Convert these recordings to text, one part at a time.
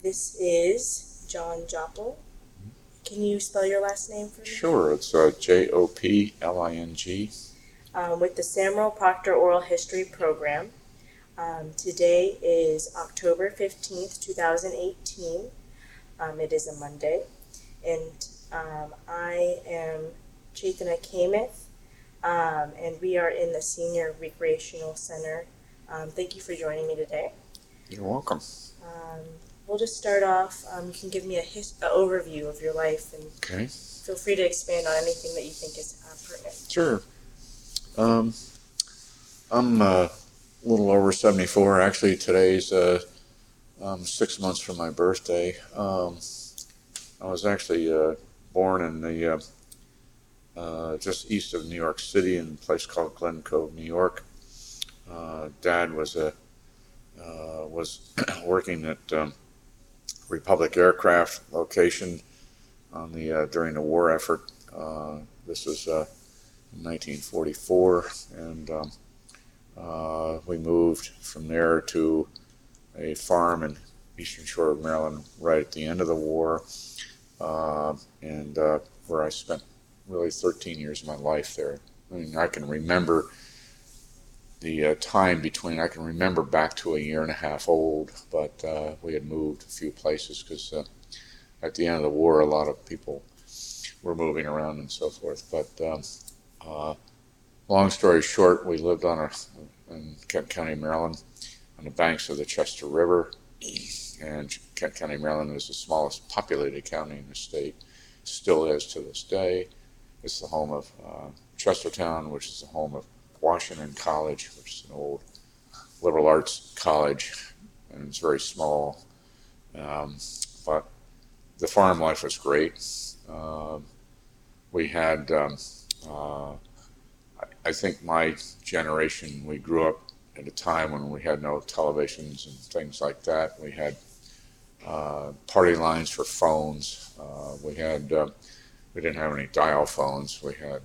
This is John Joppel. Can you spell your last name for me? Sure, it's Jopling. With the Samuel Proctor Oral History Program. Today is October 15th, 2018. It is a Monday. And I am Chaitanya Kamath, and we are in the Senior Recreational Center. Thank you for joining me today. You're welcome. We'll just start off. You can give me an overview of your life, and Okay. feel free to expand on anything that you think is pertinent. Sure. I'm a little over 74. Actually, today's 6 months from my birthday. I was actually born in the just east of New York City in a place called Glen Cove, New York. Dad was working at Republic Aircraft location on the during the war effort. This was in 1944, and we moved from there to a farm in Eastern Shore of Maryland right at the end of the war, and where I spent really 13 years of my life there. I mean, I can remember the time between, I can remember back to a year and a half old, but we had moved a few places because at the end of the war, a lot of people were moving around and so forth. But long story short, we lived in Kent County, Maryland, on the banks of the Chester River, and Kent County, Maryland is the smallest populated county in the state, still is to this day. It's the home of Chestertown, which is the home of Washington College, which is an old liberal arts college, and it's very small. But the farm life was great. We had, I think my generation, we grew up at a time when we had no televisions and things like that. We had party lines for phones. We didn't have any dial phones. We had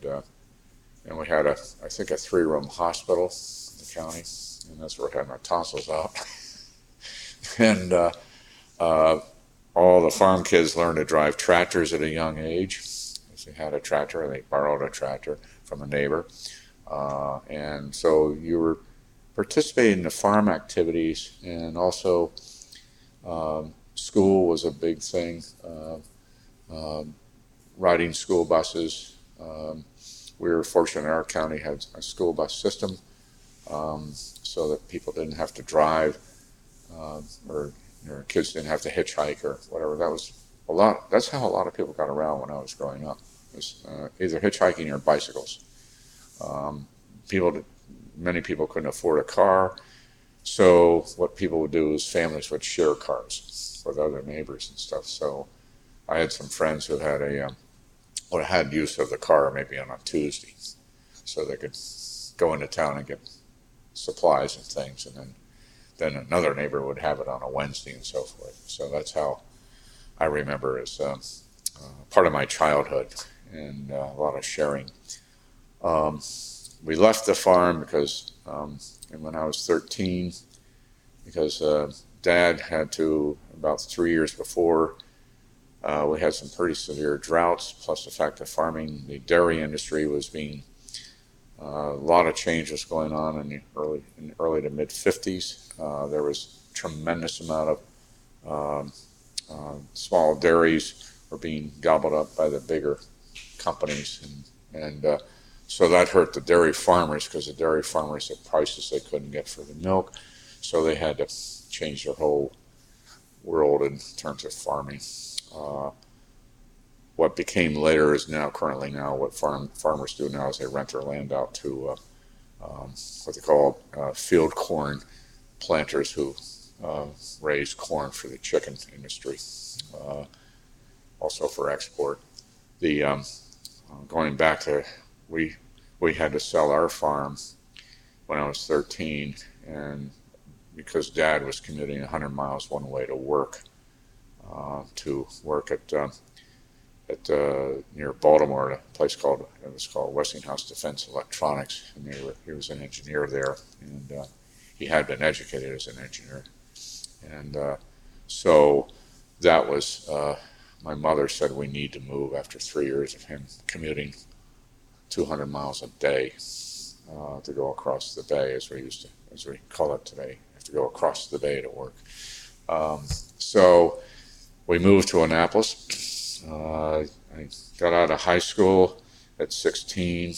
I think a 3-room hospital in the county, and that's where I had my tonsils out. And all the farm kids learned to drive tractors at a young age. They had a tractor, and they borrowed a tractor from a neighbor. And so you were participating in the farm activities, and also school was a big thing. Riding school buses. We were fortunate our county had a school bus system, so that people didn't have to drive, or kids didn't have to hitchhike or whatever. That was a lot. That's how a lot of people got around when I was growing up. It was either hitchhiking or bicycles. Many people couldn't afford a car, so what people would do is families would share cars with other neighbors and stuff. So I had some friends who had use of the car maybe on a Tuesday, so they could go into town and get supplies and things, and then another neighbor would have it on a Wednesday and so forth. So that's how I remember as part of my childhood, and a lot of sharing. We left the farm because when I was 13, because Dad had to, about 3 years before, we had some pretty severe droughts, plus the fact that the dairy industry was being, a lot of change was going on in the early to mid 50s. There was tremendous amount of small dairies were being gobbled up by the bigger companies, and so that hurt the dairy farmers, because the dairy farmers had prices they couldn't get for the milk, so they had to change their whole world in terms of farming. What became later is currently what farmers do now is they rent their land out to what they call field corn planters, who raise corn for the chicken industry, also for export. Going back to, we had to sell our farm when I was 13, and because Dad was commuting 100 miles one way to work at near Baltimore, a place called Westinghouse Defense Electronics, and he was an engineer there, and he had been educated as an engineer, and so that was, my mother said we need to move after 3 years of him commuting 200 miles a day to go across the bay, as we call it today. You have to go across the bay to work. So we moved to Annapolis. I got out of high school at 16.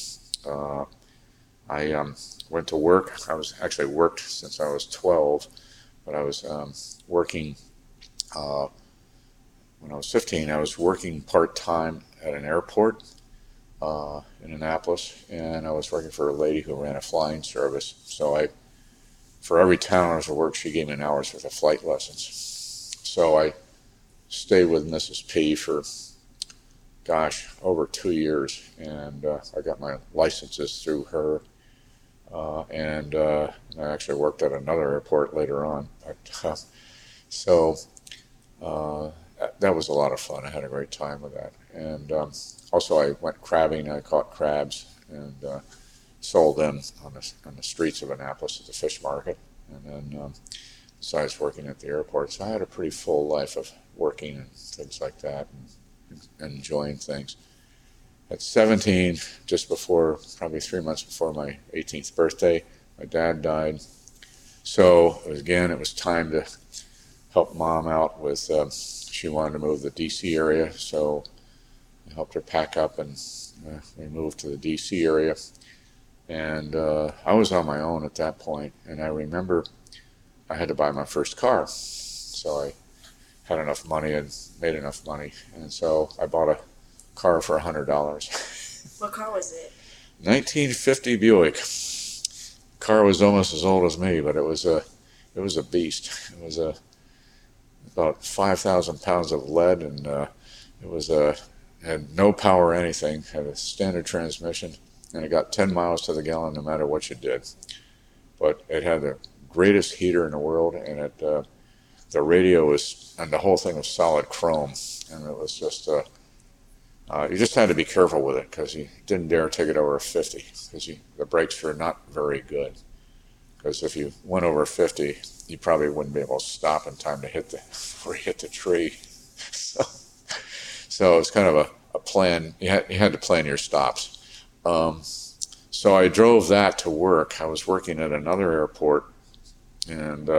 I went to work. I was actually worked since I was 12, but I was working when I was 15. I was working part-time at an airport in Annapolis, and I was working for a lady who ran a flying service. So for every 10 hours of work, she gave me an hour's worth of flight lessons. So I stayed with Mrs. P for, gosh, over 2 years, and I got my licenses through her, and I actually worked at another airport later on. So that was a lot of fun. I had a great time with that. And also I went crabbing. I caught crabs and sold them on the streets of Annapolis at the fish market. And then besides working at the airport, so I had a pretty full life of working and things like that and enjoying things. At 17, just before, probably 3 months before my 18th birthday, my dad died. So it was time to help Mom out with, she wanted to move to the D.C. area, so I helped her pack up and we moved to the D.C. area. And I was on my own at that point, and I remember I had to buy my first car. So I had enough money and made enough money, and so I bought a car for $100. What car was it? 1950 Buick. Car was almost as old as me, but it was a beast. It was about 5,000 pounds of lead, and had no power or anything. Had a standard transmission, and it got 10 miles to the gallon no matter what you did. But it had the greatest heater in the world, and the radio and the whole thing was solid chrome, and it was just you just had to be careful with it because you didn't dare take it over 50 because the brakes were not very good. Because if you went over 50, you probably wouldn't be able to stop in time to hit the tree. So it's kind of a plan. You had to plan your stops. So I drove that to work. I was working at another airport, and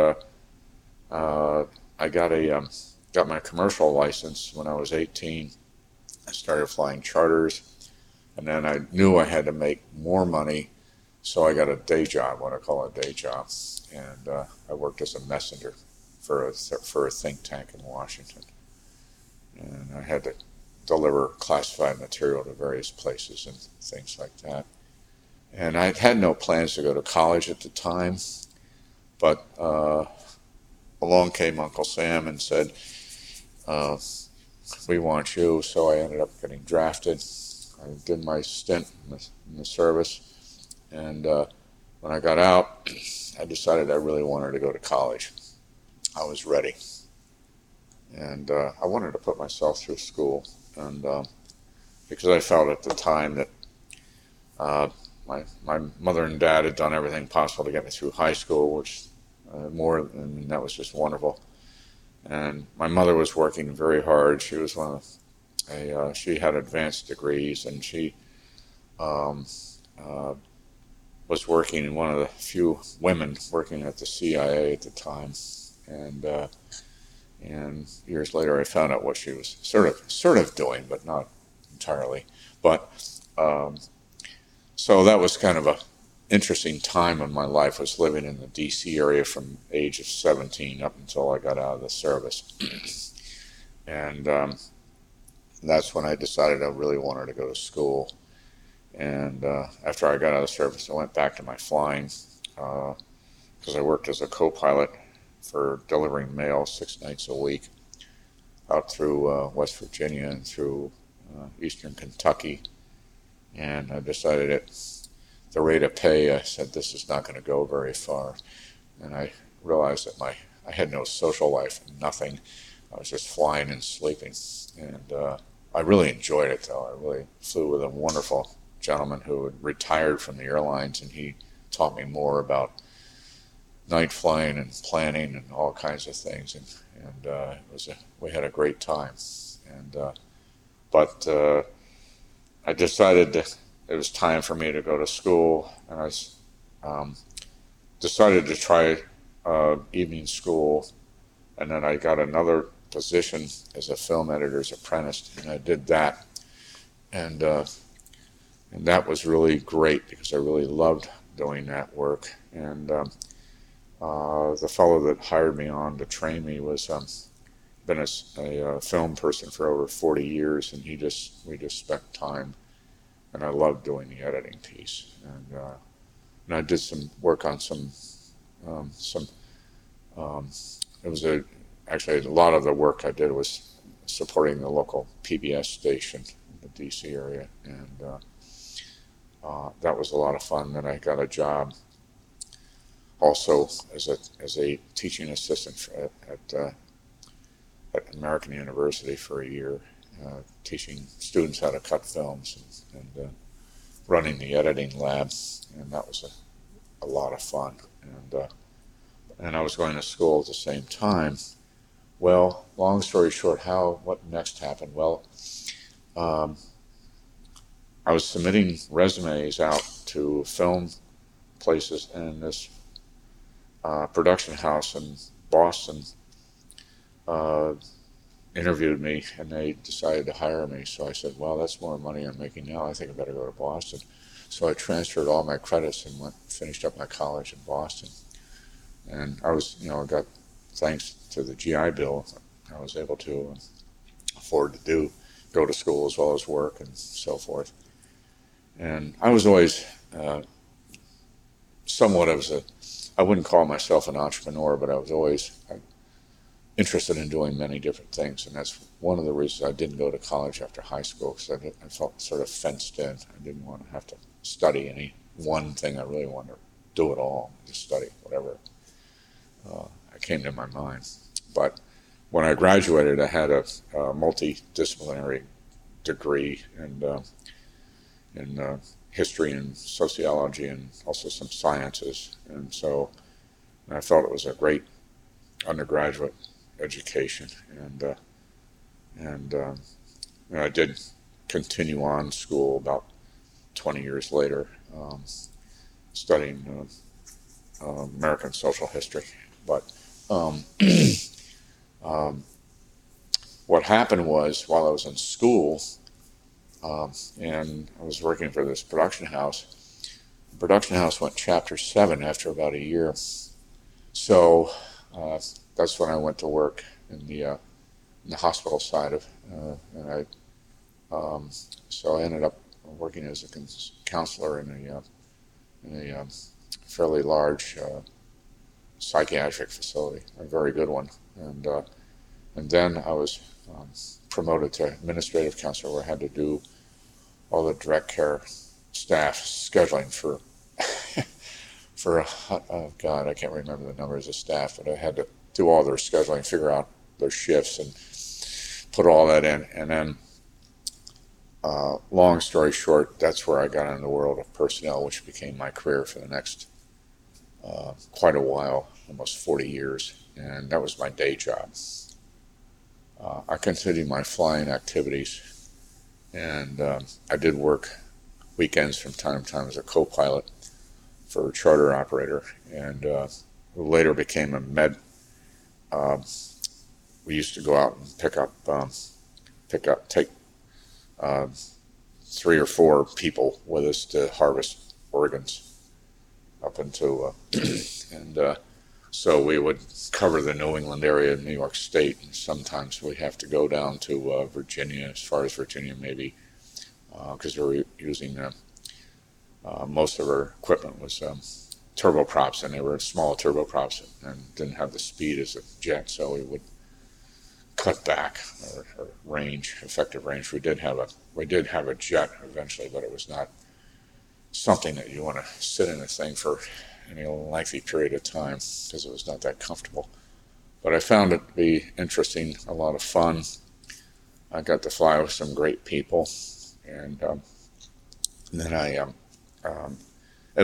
I got my commercial license when I was 18. I started flying charters, and then I knew I had to make more money, so I got a day job, what I call a day job, and I worked as a messenger for a think tank in Washington, and I had to deliver classified material to various places and things like that. And I had no plans to go to college at the time, but along came Uncle Sam and said, we want you, so I ended up getting drafted. I did my stint in the service, and when I got out, I decided I really wanted to go to college. I was ready, and I wanted to put myself through school, and because I felt at the time that my mother and dad had done everything possible to get me through high school, which that was just wonderful. And my mother was working very hard. She was she had advanced degrees, and she was working, one of the few women working at the CIA at the time. And years later, I found out what she was sort of doing, but not entirely. But so that was kind of a interesting time in my life. Was living in the D.C. area from age of 17 up until I got out of the service. And that's when I decided I really wanted to go to school. And after I got out of the service, I went back to my flying because I worked as a co-pilot for delivering mail 6 nights a week out through West Virginia and through eastern Kentucky. And I decided at the rate of pay, I said, this is not going to go very far. And I realized that I had no social life, nothing. I was just flying and sleeping. And I really enjoyed it, though. I really flew with a wonderful gentleman who had retired from the airlines, and he taught me more about night flying and planning and all kinds of things. and we had a great time. And but I decided that it was time for me to go to school, and um, decided to try evening school, and then I got another position as a film editor's apprentice, and I did that, and and that was really great because I really loved doing that work. And the fellow that hired me on to train me was been a film person for over 40 years, and we just spent time, and I loved doing the editing piece. And I did some work on some. Um, it was actually a lot of the work I did was supporting the local PBS station in the DC area, and that was a lot of fun. Then I got a job also as a teaching assistant at American University for a year, teaching students how to cut films and running the editing lab, and that was a lot of fun. And I was going to school at the same time. Well, long story short, what next happened? Well, I was submitting resumes out to film places, and this production house in Boston interviewed me, and they decided to hire me. So I said, well, that's more money I'm making now. I think I better go to Boston. So I transferred all my credits and finished up my college in Boston. And I was, got, thanks to the GI Bill, I was able to afford to go to school as well as work and so forth. And I was always somewhat I wouldn't call myself an entrepreneur, but I was always interested in doing many different things. And that's one of the reasons I didn't go to college after high school, because I felt sort of fenced in. I didn't want to have to study any one thing. I really wanted to do it all, just study whatever came to my mind. But when I graduated, I had a multidisciplinary degree in history and sociology, and also some sciences. And so I felt it was a great undergraduate education. And I did continue on school about 20 years later, studying American social history. But what happened was, while I was in school, and I was working for this production house, the production house went Chapter 7 after about a year. So that's when I went to work in the hospital side of, and so I ended up working as a counselor in a fairly large psychiatric facility, a very good one. And then I was promoted to administrative counselor, where I had to do all the direct care staff scheduling for oh God, I can't remember the numbers of staff, but I had to do all their scheduling, figure out their shifts, and put all that in. And then, long story short, that's where I got into the world of personnel, which became my career for the next quite a while, almost 40 years, and that was my day job. I continued my flying activities, and I did work weekends from time to time as a co-pilot for a charter operator, and later became a med. We used to go out and take 3 or 4 people with us to harvest organs up into, and so we would cover the New England area of New York State, and sometimes we have to go down to Virginia, as far as Virginia maybe, because we were using most of our equipment was turboprops, and they were small turboprops and didn't have the speed as a jet, so we would cut back our range, effective range. We did have a jet eventually, but it was not something that you want to sit in a thing for any lengthy period of time, because it was not that comfortable. But I found it to be interesting, a lot of fun. I got to fly with some great people, and then it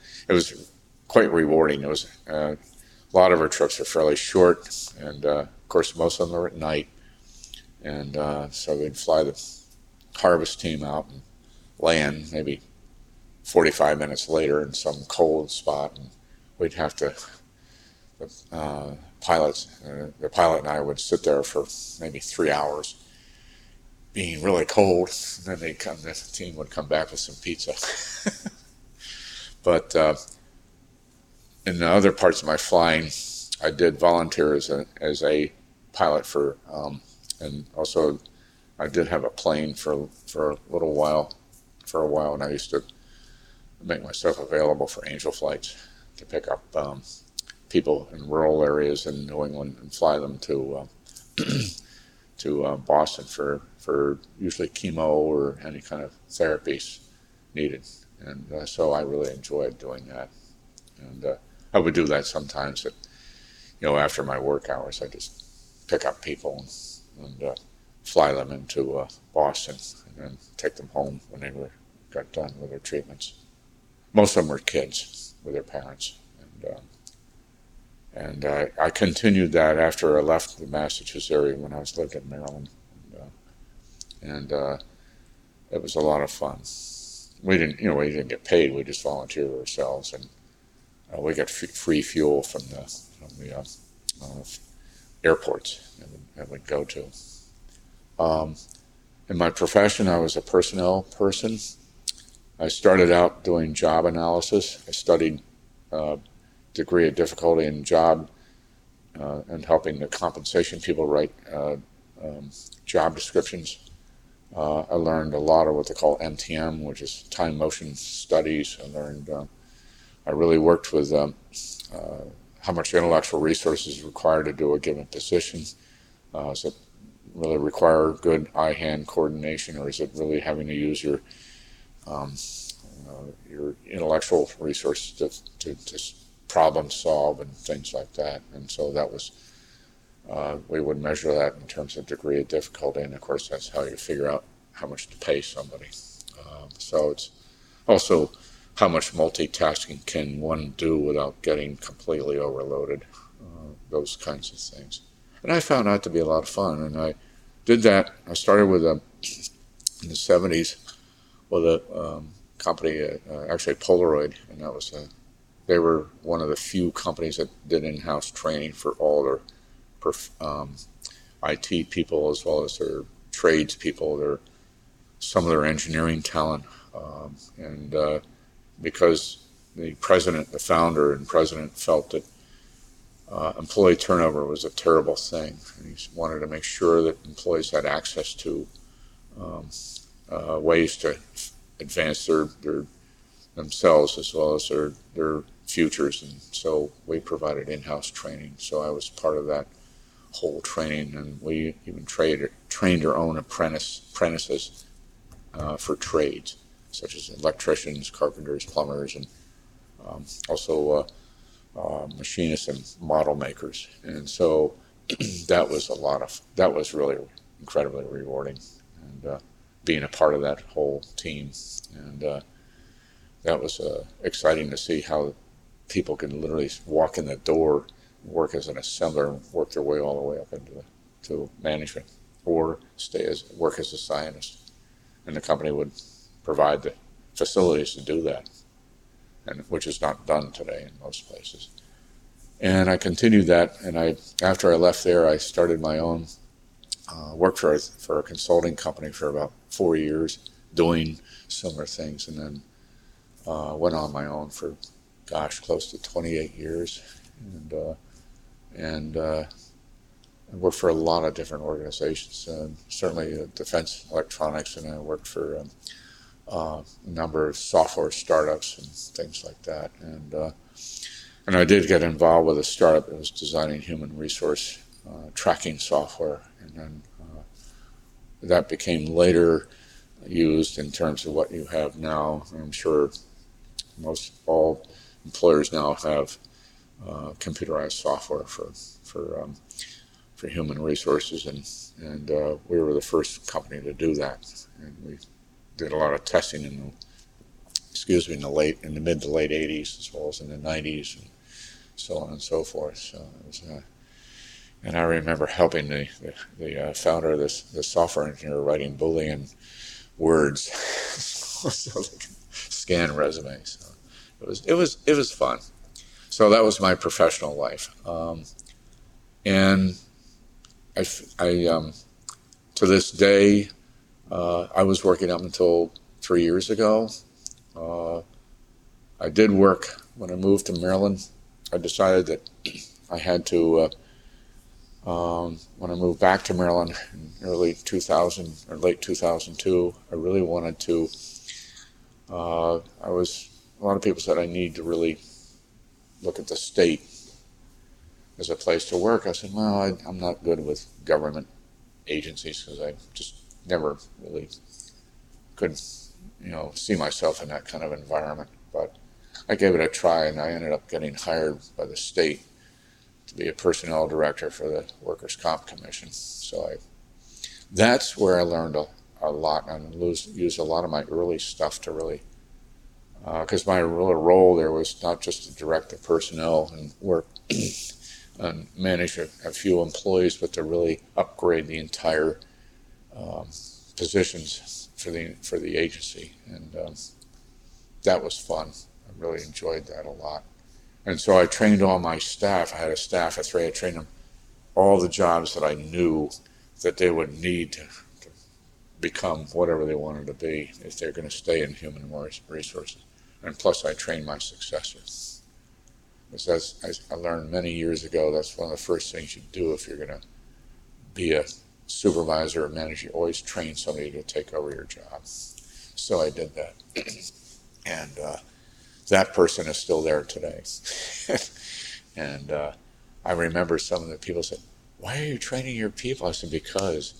was quite rewarding. It was a lot of our trips are fairly short, and course, most of them are at night. And so we'd fly the harvest team out and land maybe 45 minutes later in some cold spot, and we'd have to, the pilot and I would sit there for maybe 3 hours, being really cold, and then the team would come back with some pizza. But in the other parts of my flying, I did volunteer as a pilot for, and also I did have a plane for a little while, and I used to make myself available for angel flights to pick up people in rural areas in New England and fly them to Boston for usually chemo or any kind of therapies needed. And so I really enjoyed doing that. And I would do that sometimes after my work hours. I just pick up people and fly them into Boston and then take them home when they got done with their treatments. Most of them were kids with their parents. And I continued that after I left the Massachusetts area when I was living in Maryland. And it was a lot of fun. We didn't get paid. We just volunteered ourselves, and we got free fuel from the airports that we'd go to. In my profession, I was a personnel person. I started out doing job analysis. I studied degree of difficulty in job and helping the compensation people write job descriptions. I learned a lot of what they call MTM, which is time motion studies. I really worked with how much intellectual resources is required to do a given position. Does it really require good eye-hand coordination, or is it really having to use your intellectual resources to problem solve and things like that? And so that was, we would measure that in terms of degree of difficulty, and of course that's how you figure out how much to pay somebody. So it's also how much multitasking can one do without getting completely overloaded, those kinds of things. And I found that to be a lot of fun, and I did that. I started with in the 70s with a company, actually Polaroid, and that was they were one of the few companies that did in-house training for all their IT people as well as their trades people, some of their engineering talent, and because the founder and president felt that employee turnover was a terrible thing, and he wanted to make sure that employees had access to ways to advance themselves as well as their futures. And so we provided in-house training. So I was part of that whole training, and we even trained our own apprentices for trades, such as electricians, carpenters, plumbers, and also machinists and model makers. And so that was really incredibly rewarding, and being a part of that whole team. And that was exciting to see how people can literally walk in the door, work as an assembler, and work their way all the way up to management, or work as a scientist. And the company would provide the facilities to do that, and which is not done today in most places. And I continued that, and after I left there, I started my own, worked for a consulting company for about 4 years, doing similar things, and then went on my own for, close to 28 years, and I worked for a lot of different organizations, certainly Defense Electronics, and I worked for a number of software startups and things like that. And I did get involved with a startup that was designing human resource tracking software, and then that became later used in terms of what you have now. I'm sure most all employers now have computerized software for human resources, and we were the first company to do that, and we did a lot of testing in the mid to late 80s as well as in the 90s, and so on and so forth. So And I remember helping the founder of the software engineer writing Boolean words so they can scan resumes. So it was fun. So that was my professional life, and I to this day I was working up until 3 years ago. I did work when I moved to Maryland. I decided that I had to. When I moved back to Maryland in early 2000 or late 2002, I really wanted to. A lot of people said I need to really look at the state as a place to work. I said, well, I'm not good with government agencies because I just never really could, see myself in that kind of environment. But I gave it a try, and I ended up getting hired by the state to be a personnel director for the Workers' Comp Commission. So that's where I learned a lot, and used a lot of my early stuff to really, because my real role there was not just to direct the personnel and work and manage a few employees, but to really upgrade the entire positions for the agency, and that was fun. I really enjoyed that a lot. And so I trained all my staff. I had a staff of 3. I trained them all the jobs that I knew that they would need to become whatever they wanted to be if they're going to stay in human resources. And plus, I trained my successors. Because as I learned many years ago, that's one of the first things you do if you're going to be a supervisor or manager. You always train somebody to take over your job. So I did that. And that person is still there today. And I remember some of the people said, why are you training your people? I said, because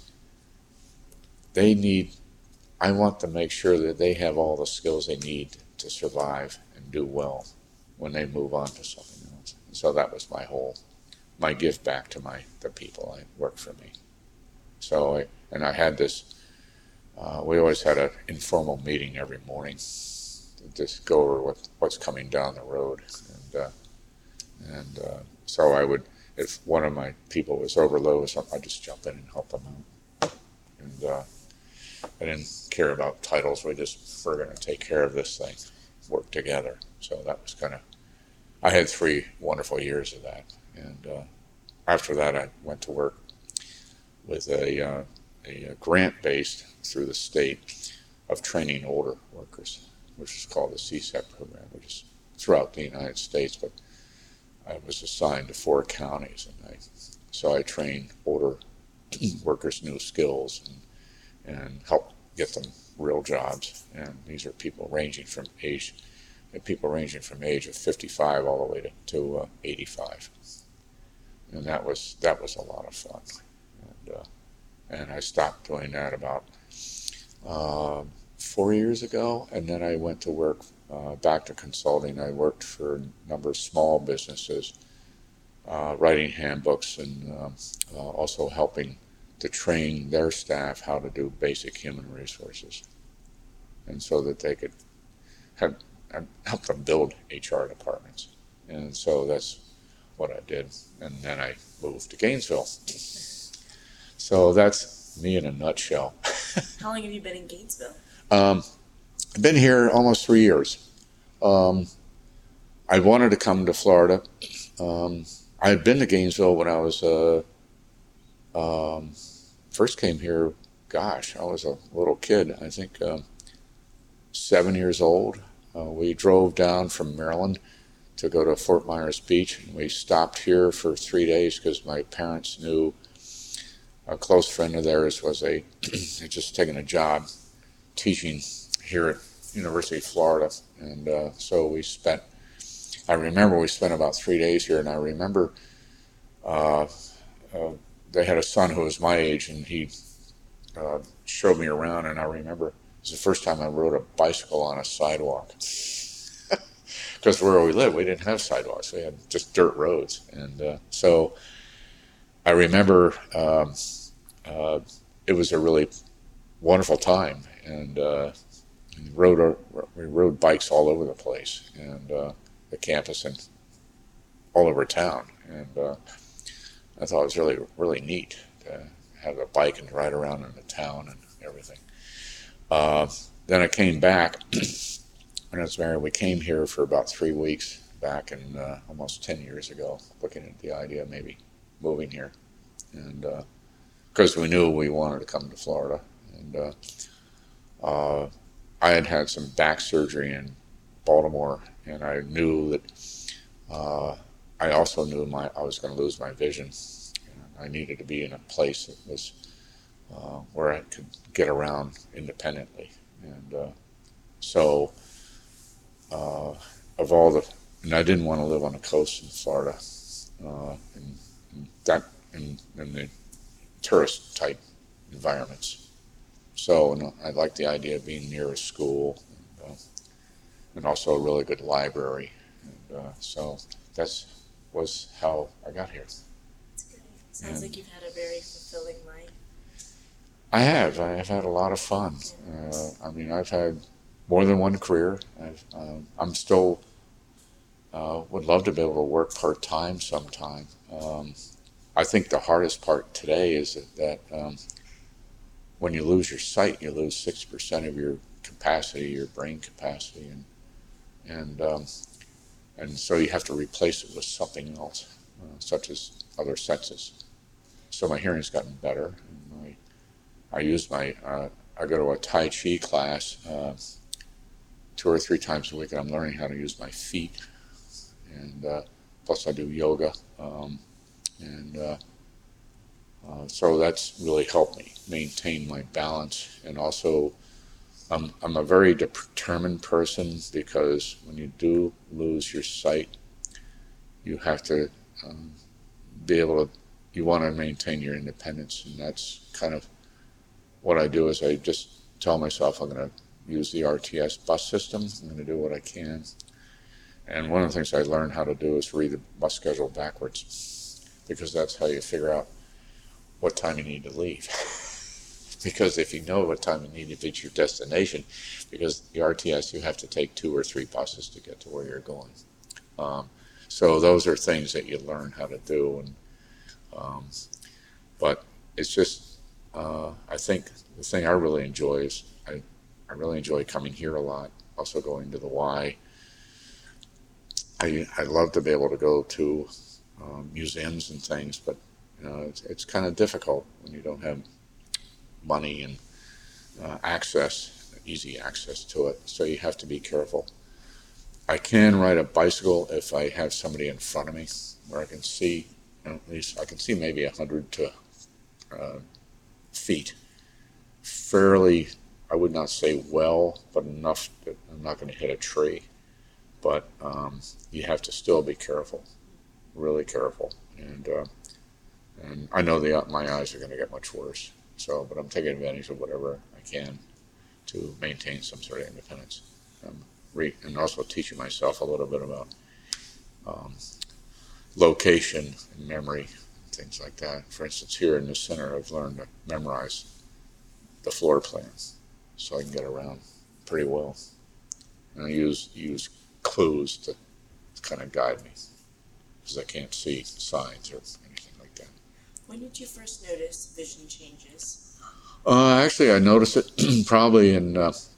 I want to make sure that they have all the skills they need to survive and do well when they move on to something else. And so that was my gift back to the people that work for me. So I had this, we always had an informal meeting every morning to just go over what's coming down the road. And so I would, if one of my people was overloaded or something, I'd just jump in and help them out. And I didn't care about titles. We're going to take care of this thing, work together. So that was I had 3 wonderful years of that. And after that, I went to work with a grant based through the state of training older workers, which is called the CSEP program, which is throughout the United States. But I was assigned to 4 counties, and so I trained older workers new skills and help get them real jobs. And these are people ranging from age of 55 all the way to 85. And that was a lot of fun. And I stopped doing that about 4 years ago, and then I went to work back to consulting. I worked for a number of small businesses, writing handbooks and also helping to train their staff how to do basic human resources, and so that they could help them build HR departments. And so that's what I did. And then I moved to Gainesville. So that's me in a nutshell. How long have you been in Gainesville? I've been here almost 3 years. I wanted to come to Florida. I had been to Gainesville when I was first came here. Gosh, I was a little kid. I think 7 years old. We drove down from Maryland to go to Fort Myers Beach, and we stopped here for 3 days because my parents knew a close friend of theirs was had just taken a job teaching here at University of Florida, and so I remember we spent about 3 days here, and I remember they had a son who was my age, and he showed me around, and I remember it was the first time I rode a bicycle on a sidewalk. Because where we lived, we didn't have sidewalks. We had just dirt roads. And so I remember it was a really wonderful time. And we rode bikes all over the place, and the campus and all over town. And I thought it was really, really neat to have a bike and ride around in the town and everything. Uh, then I came back when I was married. We came here for about 3 weeks back in almost 10 years ago, looking at the idea of maybe moving here. And because we knew we wanted to come to Florida. And I had had some back surgery in Baltimore, and I knew that I also knew I was going to lose my vision. I needed to be in a place that was where I could get around independently. And so, of all the, and I didn't want to live on the coast in Florida, in the tourist type environments. So I liked the idea of being near a school, and also a really good library. And so was how I got here. That's great. Sounds like you've had a very fulfilling life. I've had a lot of fun. I mean, I've had more than one career. I'm still would love to be able to work part-time sometime. I think the hardest part today is that when you lose your sight, you lose 6% of your capacity, your brain capacity, and so you have to replace it with something else, such as other senses. So my hearing's gotten better. And I go to a Tai Chi class 2 or 3 times a week, and I'm learning how to use my feet. And plus I do yoga. So that's really helped me maintain my balance. And also, I'm a very determined person, because when you do lose your sight, you have to be able to, you want to maintain your independence. And that's kind of what I do, is I just tell myself I'm going to use the RTS bus system. I'm going to do what I can. And one of the things I learned how to do is read the bus schedule backwards, because that's how you figure out what time you need to leave. Because if you know what time you need to reach your destination, because the RTS, you have to take 2 or 3 buses to get to where you're going. So those are things that you learn how to do. But it's just, I think the thing I really enjoy is I really enjoy coming here a lot, also going to the Y. I love to be able to go to museums and things, but it's kind of difficult when you don't have money and easy access to it. So you have to be careful. I can ride a bicycle if I have somebody in front of me where I can see, at least I can see maybe 100 feet. Fairly, I would not say well, but enough that I'm not going to hit a tree. But you have to still be careful, really careful. And I know my eyes are going to get much worse. So, but I'm taking advantage of whatever I can to maintain some sort of independence. And also teaching myself a little bit about location and memory, things like that. For instance, here in the center, I've learned to memorize the floor plans so I can get around pretty well. And I use clues to kind of guide me, because I can't see signs or anything like that. When did you first notice vision changes? Actually, I noticed it probably in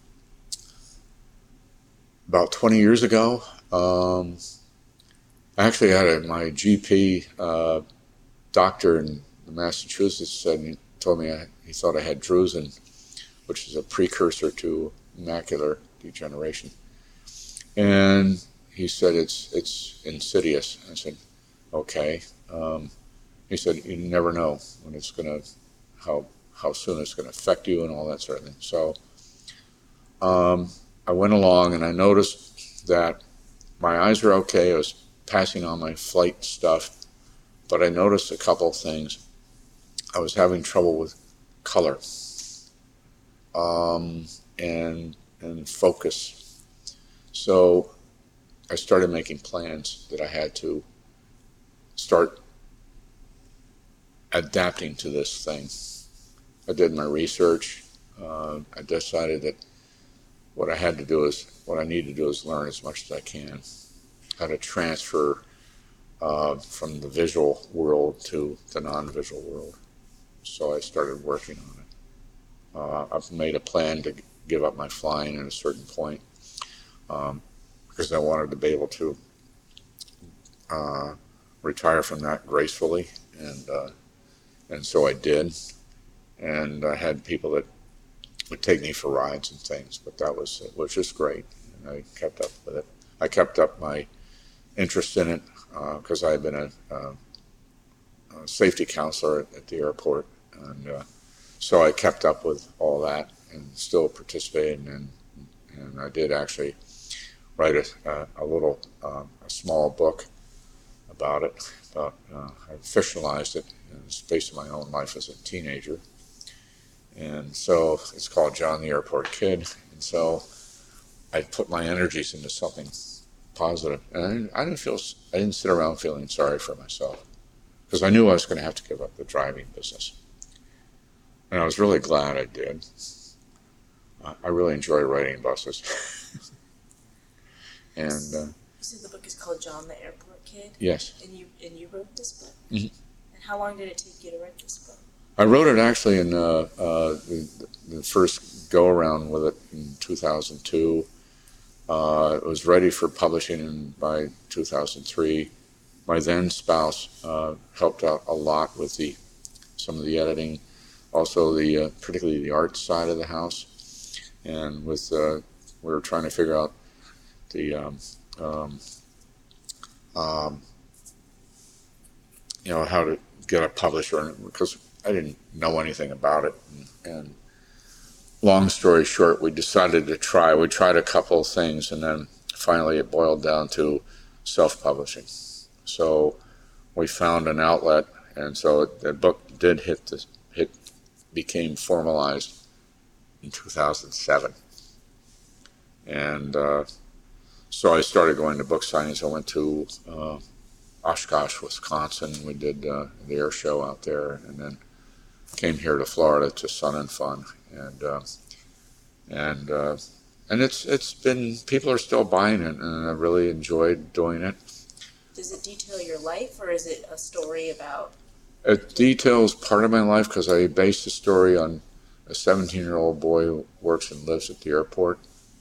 about 20 years ago. I actually had my GP doctor in Massachusetts told me he thought I had drusen, which is a precursor to macular degeneration. And he said it's insidious. I said, okay. He said, you never know when it's going to, how soon it's going to affect you and all that sort of thing. So I went along and I noticed that my eyes were okay. I was passing on my flight stuff, but I noticed a couple of things. I was having trouble with color and focus. So I started making plans that I had to start adapting to this thing. I did my research. I decided that what I need to do is learn as much as I can, how to transfer from the visual world to the non-visual world. So I started working on it. I've made a plan to give up my flying at a certain point, because I wanted to be able to retire from that gracefully, and so I did. And I had people that would take me for rides and things, but it was just great, and I kept up with it. I kept up my interest in it because I had been a safety counselor at the airport, and so I kept up with all that and still participated, and I did actually write a little a small book about it. I fictionalized it. It's based on my own life as a teenager, and so it's called John the Airport Kid. And so I put my energies into something positive, and I didn't sit around feeling sorry for myself, because I knew I was going to have to give up the driving business, and I was really glad I did. I really enjoy writing buses, and you said the book is called John the Airport Kid. yes. And you wrote this book. Mm-hmm. And how long did it take you to write this book? I wrote it actually in the first go around with it in 2002. It was ready for publishing by 2003. My then spouse helped out a lot with some of the editing, also particularly the art side of the house, and we were trying to figure out the how to get a publisher, because I didn't know anything about it, and long story short, we decided to try. We tried a couple of things, and then finally it boiled down to self-publishing. So we found an outlet, and so the book did became formalized in 2007. And so I started going to book signings. I went to Oshkosh, Wisconsin. We did the air show out there, and then came here to Florida to Sun and Fun, and it's been, people are still buying it, and I really enjoyed doing it. Does it detail your life, or is it a story about? It details part of my life, because I based the story on a 17-year-old boy who works and lives at the airport,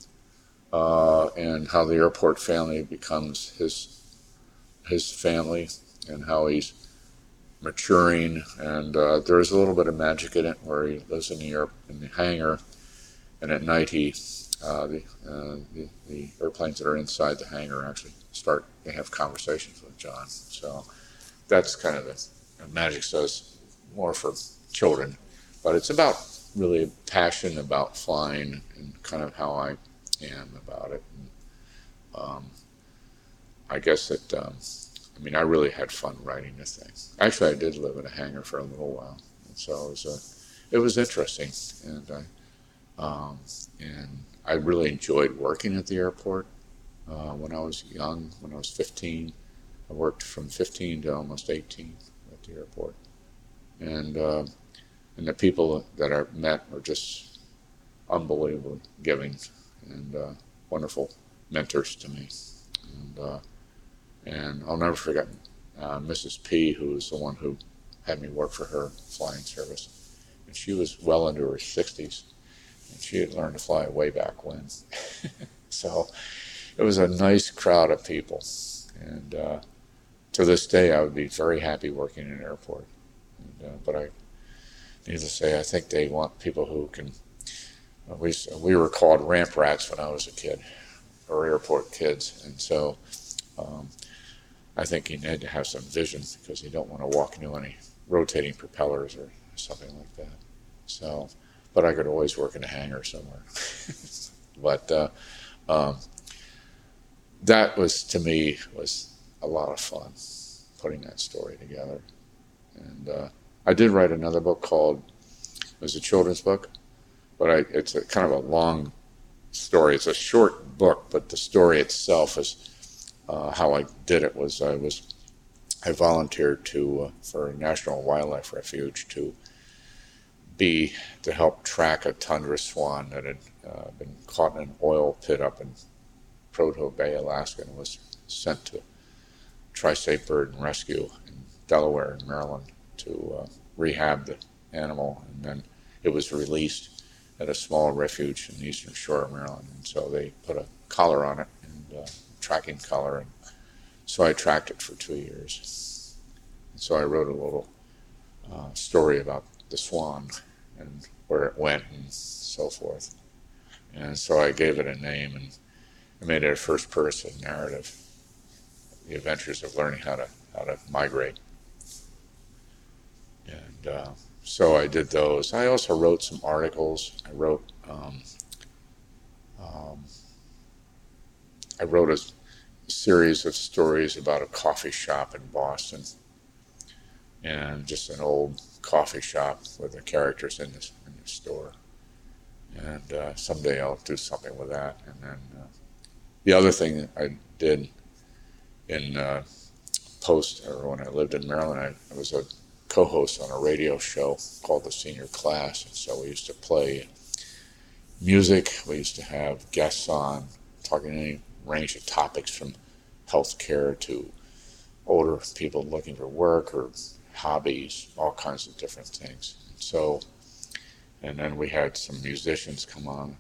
and how the airport family becomes his family, and how he's maturing, and there's a little bit of magic in it where he lives in the hangar, and at night the airplanes that are inside the hangar actually they have conversations with John. So that's kind of the magic. So it's more for children, but it's about really passion about flying and kind of how I am about it. And, I guess that I really had fun writing this thing. Actually, I did live in a hangar for a little while, and so it was interesting, and I really enjoyed working at the airport. When I was young, when I was 15, I worked from 15 to almost 18 at the airport, and the people that I met were just unbelievably giving and wonderful mentors to me, and I'll never forget Mrs. P, who was the one who had me work for her flying service, and she was well into her 60s, and she had learned to fly way back when. So it was a nice crowd of people, and to this day I would be very happy working in an airport. But needless to say, I think they want people who can. We were called ramp rats when I was a kid, or airport kids, and so I think you need to have some vision, because you don't want to walk into any rotating propellers or something like that. So, but I could always work in a hangar somewhere. But that was, to me, was a lot of fun, putting that story together. And I did write another book it was a children's book, but it's a kind of a long story. It's a short book, but the story itself is how I did it was I volunteered for a National Wildlife Refuge to help track a tundra swan that had been caught in an oil pit up in Prudhoe Bay, Alaska, and was sent to Tri-State Bird and Rescue in Delaware and Maryland to rehab the animal, and then it was released at a small refuge in the eastern shore of Maryland. And so they put a collar on it, and tracking collar, and so I tracked it for 2 years. And so I wrote a little story about the swan and where it went and so forth. And so I gave it a name, and I made it a first-person narrative, the adventures of learning how to migrate. And so I did those. I also wrote some articles. I wrote a series of stories about a coffee shop in Boston, and just an old coffee shop with the characters in the store. And someday I'll do something with that. And then the other thing I did in when I lived in Maryland, I was a co-host on a radio show called The Senior Class. And so we used to play music. We used to have guests on talking any range of topics from healthcare to older people looking for work or hobbies, all kinds of different things. And then we had some musicians come on,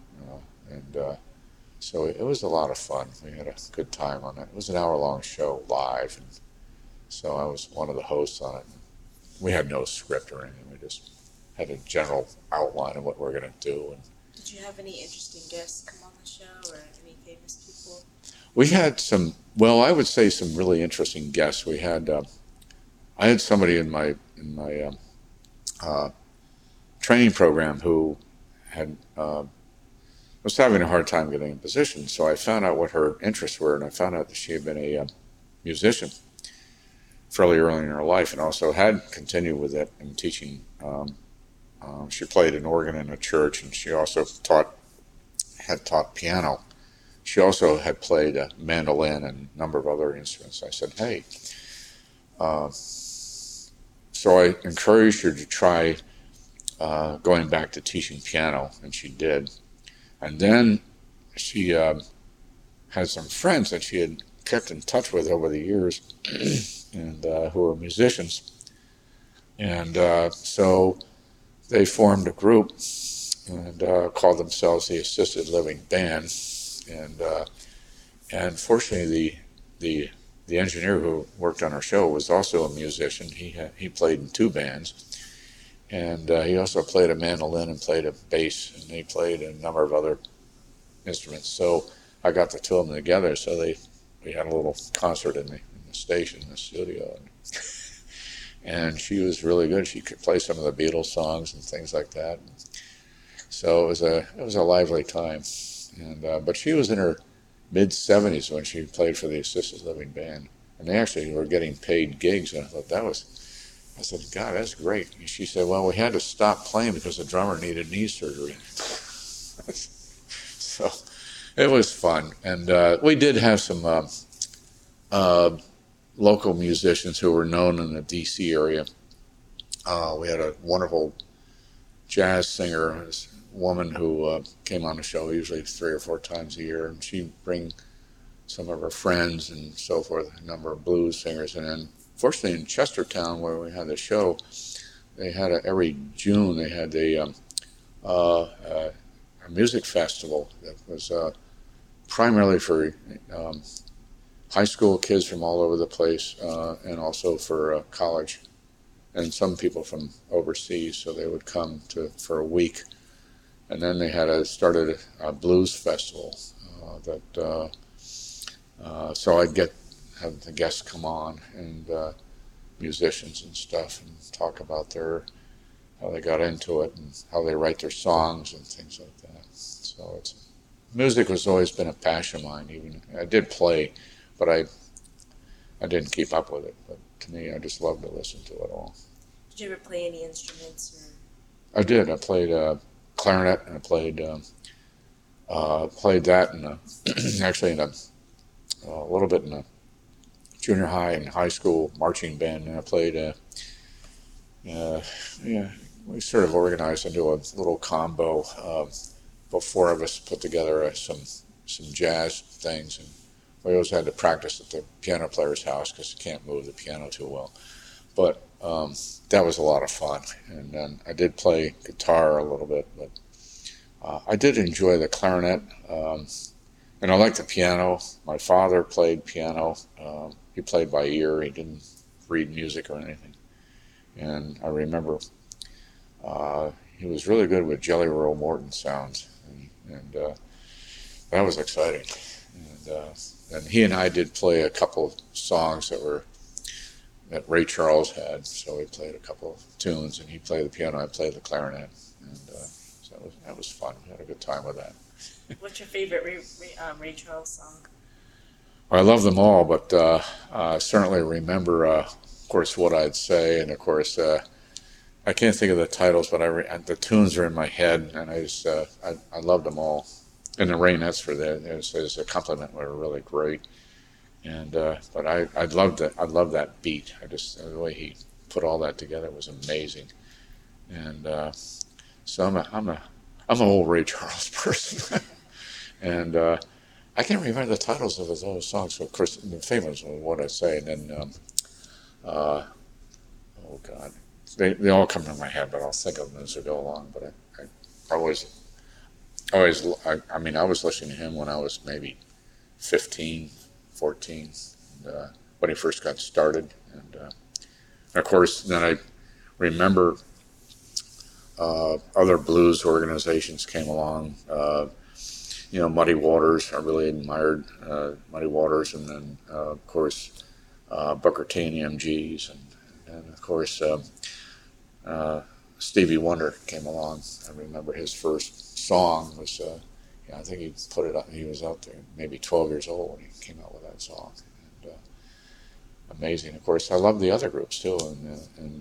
so it was a lot of fun. We had a good time on it. It was an hour-long show live, and so I was one of the hosts on it. We had no script or anything. We just had a general outline of what we're going to do. And did you have any interesting guests come on the show, or any famous people? We had some. Well, I would say some really interesting guests. We had. I had somebody in my training program who had was having a hard time getting a position. So I found out what her interests were, and I found out that she had been a musician fairly early in her life, and also had continued with it in teaching. She played an organ in a church, and she also had taught piano. She also had played a mandolin and a number of other instruments. I said, hey. So I encouraged her to try going back to teaching piano, and she did. And then she had some friends that she had kept in touch with over the years, and who were musicians. And so they formed a group and called themselves the Assisted Living Band. And fortunately, the engineer who worked on our show was also a musician. He played in 2 bands, and he also played a mandolin and played a bass, and he played a number of other instruments. So I got the 2 of them together. So we had a little concert in the station, in the studio, and she was really good. She could play some of the Beatles songs and things like that. So it was a lively time. And but she was in her mid-70s when she played for the Assisted Living Band, and they actually were getting paid gigs. And I thought I said, God, that's great. And she said, well, we had to stop playing because the drummer needed knee surgery. So it was fun, and we did have some local musicians who were known in the D.C. area. We had a wonderful jazz singer, this woman who came on the show usually 3 or 4 times a year, and she'd bring some of her friends and so forth, a number of blues singers. And then fortunately in Chestertown, where we had the show, they had every June they had a music festival that was primarily for high school kids from all over the place, and also for college, and some people from overseas. So they would come for a week. And then they started a blues festival so I'd have the guests come on, and musicians and stuff, and talk about how they got into it and how they write their songs and things like that. So music has always been a passion of mine. Even I did play, but I didn't keep up with it. But to me, I just loved to listen to it all. Did you ever play any instruments? I did. I played clarinet, and I played that actually in a little bit in a junior high and high school marching band, and I played we sort of organized into a little combo. About 4 of us put together some jazz things and we always had to practice at the piano player's house because you can't move the piano too well. But that was a lot of fun. And then I did play guitar a little bit, but I did enjoy the clarinet. And I liked the piano. My father played piano. He played by ear. He didn't read music or anything. And I remember he was really good with Jelly Roll Morton sounds. And that was exciting. And he and I did play a couple of songs that Ray Charles had. So we played a couple of tunes, and he played the piano, I played the clarinet. And so that was fun. We had a good time with that. What's your favorite Ray Charles song? I love them all, but I certainly remember, of course, What I'd Say, and of course, I can't think of the titles, but the tunes are in my head, and I loved them all. And the Rainettes were there. His accompaniment were really great, and but I loved that. I loved that beat. The way he put all that together was amazing, and so I'm an old Ray Charles person. And I can't remember the titles of those songs. So of course, the famous one, What I Say, and then, oh God, they all come to my head, but I'll think of them as we go along. But I mean, I was listening to him when I was maybe 15, 14, and, when he first got started. And of course, then I remember other blues organizations came along. Muddy Waters. I really admired Muddy Waters, and then of course Booker T and the MGs, and of course Stevie Wonder came along. I remember his first song was, I think he put it up. He was out there maybe 12 years old when he came out with that song. And, amazing. Of course, I love the other groups too, and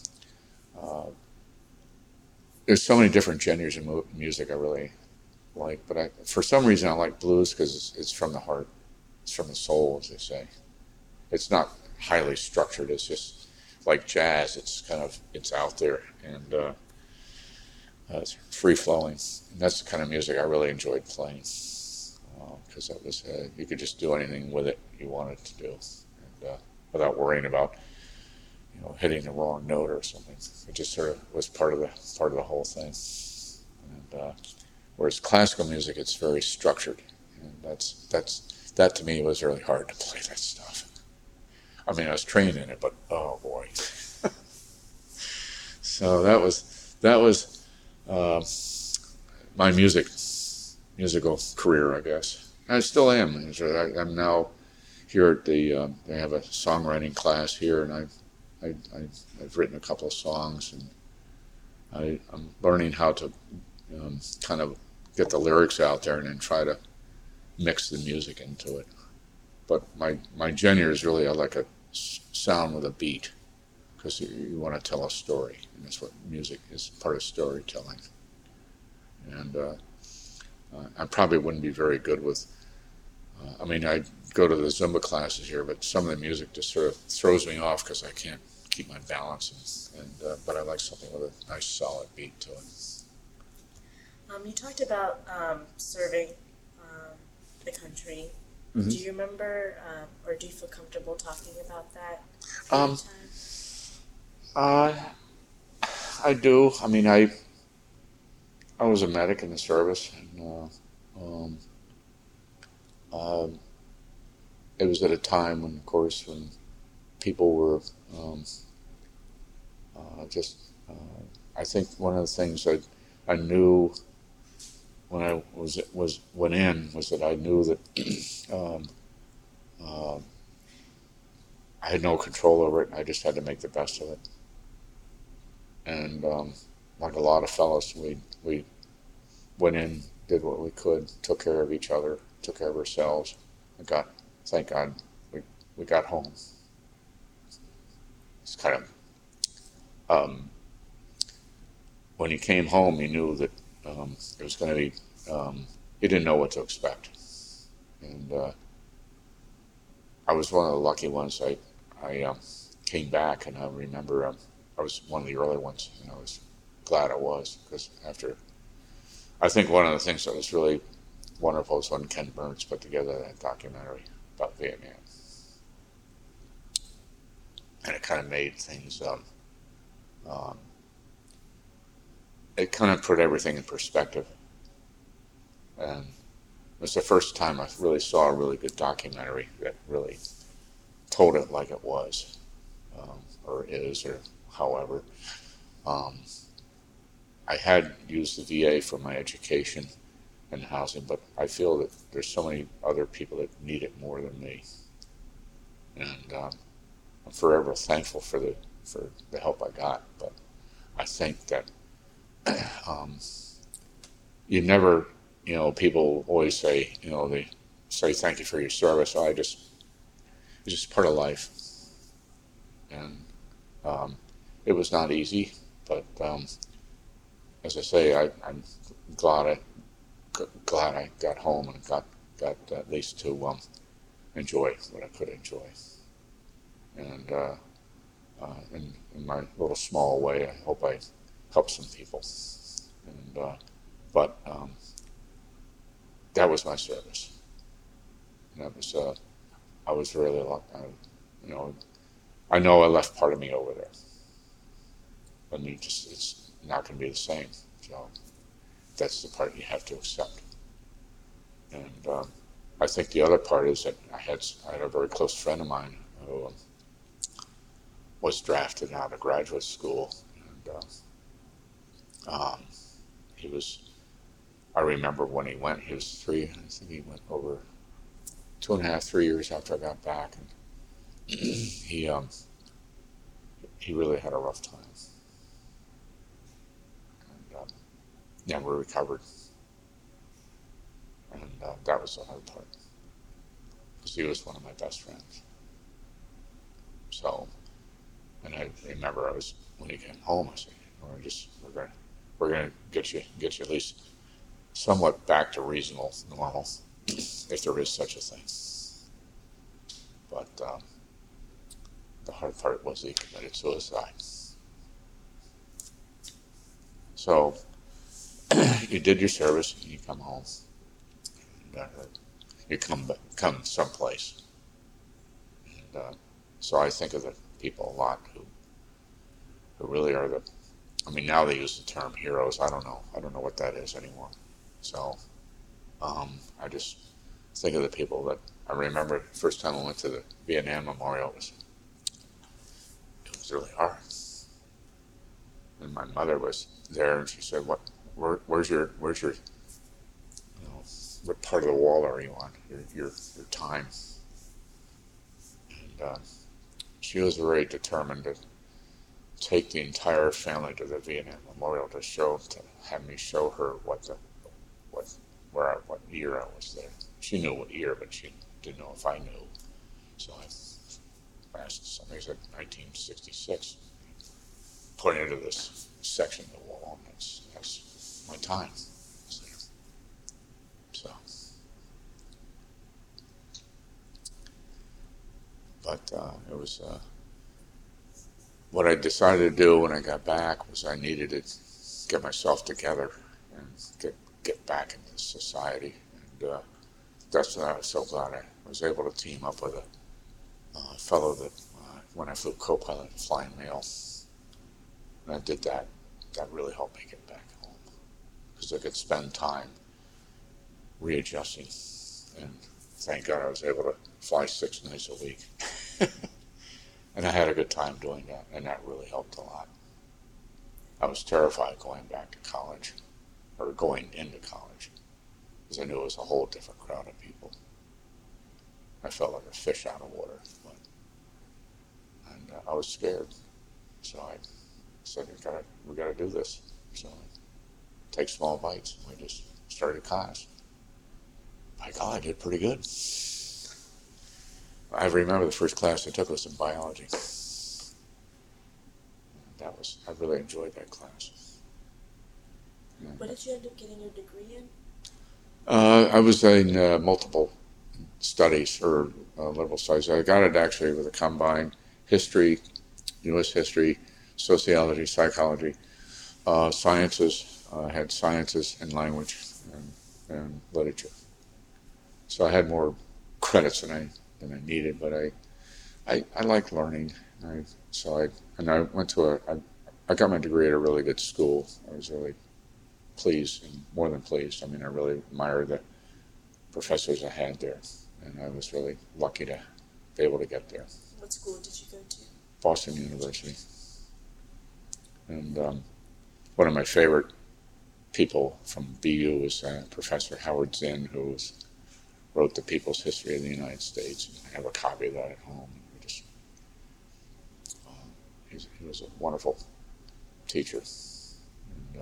there's so many different genres of music I really like, but for some reason I like blues because it's from the heart, it's from the soul, as they say. It's not highly structured. It's just like jazz. It's out there, and it's free flowing. And that's the kind of music I really enjoyed playing because that was you could just do anything with it you wanted to do, and without worrying about hitting the wrong note or something. It just sort of was part of the whole thing. And whereas classical music, it's very structured, and that to me was really hard to play that stuff. I mean, I was trained in it, but oh boy. So that was my musical career, I guess. I still am. I'm now here at they have a songwriting class here, and I've written a couple of songs, and I'm learning how to kind of get the lyrics out there and then try to mix the music into it. But my genre is really I like a sound with a beat, because you want to tell a story, and that's what music is, part of storytelling. And I probably wouldn't be very good with, I go to the Zumba classes here, but some of the music just sort of throws me off because I can't keep my balance, but I like something with a nice solid beat to it. You talked about serving the country. Mm-hmm. Do you remember, or do you feel comfortable talking about that? I do. I mean, I was a medic in the service, and it was at a time when, of course, when people were I think one of the things I knew when I went in was that I knew that I had no control over it, and I just had to make the best of it. And like a lot of fellows, we went in, did what we could, took care of each other, took care of ourselves. Thank God, we got home. It's kind of when he came home, he knew that it was going to be. He didn't know what to expect, and I was one of the lucky ones. I came back, and I remember I was one of the early ones, and I was glad I was, because I think one of the things that was really wonderful is when Ken Burns put together that documentary. about Vietnam, and it kind of made things. Um, it kind of put everything in perspective, and it was the first time I really saw a really good documentary that really told it like it was, or is, or however. Um, I had used the VA for my education and housing, but I feel that there's so many other people that need it more than me, and I'm forever thankful for the help I got. But I think that um, you never, people always say, they say thank you for your service. It's just part of life, and um, it was not easy, but as I say, I'm glad I glad I got home and got at least to enjoy what I could enjoy, and in my little small way, I hope I helped some people, and but that was my service. And that was I was really lucky. You know, I know I left part of me over there, and it's not going to be the same. So that's the part you have to accept. And I think the other part is that I had a very close friend of mine who was drafted out of graduate school, and he was. I remember when he went. He was three. I think he went over 2.5, 3 years after I got back, and he really had a rough time, and never recovered. And that was the hard part, because he was one of my best friends. So, and I remember when he came home, I said, we're gonna get you at least somewhat back to reasonable normal, if there is such a thing. But the hard part was he committed suicide. So you did your service, and you come home, and you come someplace. And so I think of the people a lot who really are the. I mean, now they use the term heroes. I don't know. I don't know what that is anymore. So I just think of the people that I remember. The first time I went to the Vietnam Memorial, it was really hard. And my mother was there, and she said, where's your, what part of the wall are you on? Your time." And she was very determined to take the entire family to the Vietnam Memorial to have me show her what year I was there. She knew what year, but she didn't know if I knew. So I asked somebody, said 1966. Pointed to this section of the wall, and that's my time. So, but it was what I decided to do when I got back was I needed to get myself together and get back into society, and that's why I was so glad I was able to team up with a fellow that when I flew co-pilot flying mail. And I did that. That really helped me get back home, because I could spend time readjusting. And thank God I was able to fly 6 nights a week. And I had a good time doing that, and that really helped a lot. I was terrified going back to college, or going into college, because I knew it was a whole different crowd of people. I felt like a fish out of water, and I was scared. So I said, we gotta do this. So I take small bites, and we just started class. My God, I did pretty good. I remember the first class I took was in biology. I really enjoyed that class. What did you end up getting your degree in? I was in multiple studies, or liberal studies. I got it actually with a combined history, U.S. history, sociology, psychology, sciences. I had sciences and language and literature. So I had more credits than I than I needed, but I like learning. I went to I got my degree at a really good school. I was really pleased, and more than pleased. I mean, I really admired the professors I had there, and I was really lucky to be able to get there. What school did you go to? Boston University. And one of my favorite people from BU was Professor Howard Zinn, who wrote The People's History of the United States. I have a copy of that at home. He was a wonderful teacher. And,